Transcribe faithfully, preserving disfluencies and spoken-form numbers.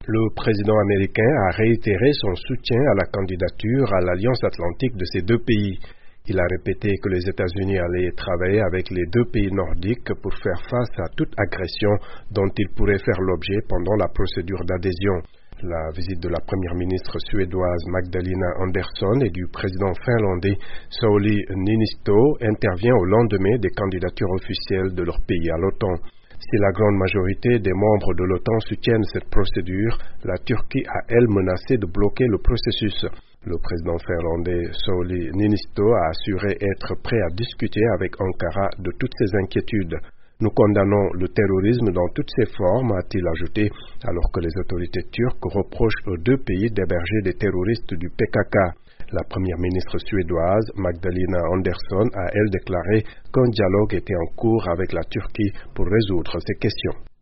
Le président américain a réitéré son soutien à la candidature à l'Alliance atlantique de ces deux pays. Il a répété que les États-Unis allaient travailler avec les deux pays nordiques pour faire face à toute agression dont ils pourraient faire l'objet pendant la procédure d'adhésion. La visite de la première ministre suédoise Magdalena Andersson et du président finlandais Sauli Niinisto intervient au lendemain des candidatures officielles de leur pays à l'OTAN. Si la grande majorité des membres de l'OTAN soutiennent cette procédure, la Turquie a, elle, menacé de bloquer le processus. Le président finlandais Sauli Niinisto a assuré être prêt à discuter avec Ankara de toutes ces inquiétudes. Nous condamnons le terrorisme dans toutes ses formes, a-t-il ajouté, alors que les autorités turques reprochent aux deux pays d'héberger des terroristes du P K K. La première ministre suédoise, Magdalena Andersson, a elle déclaré qu'un dialogue était en cours avec la Turquie pour résoudre ces questions.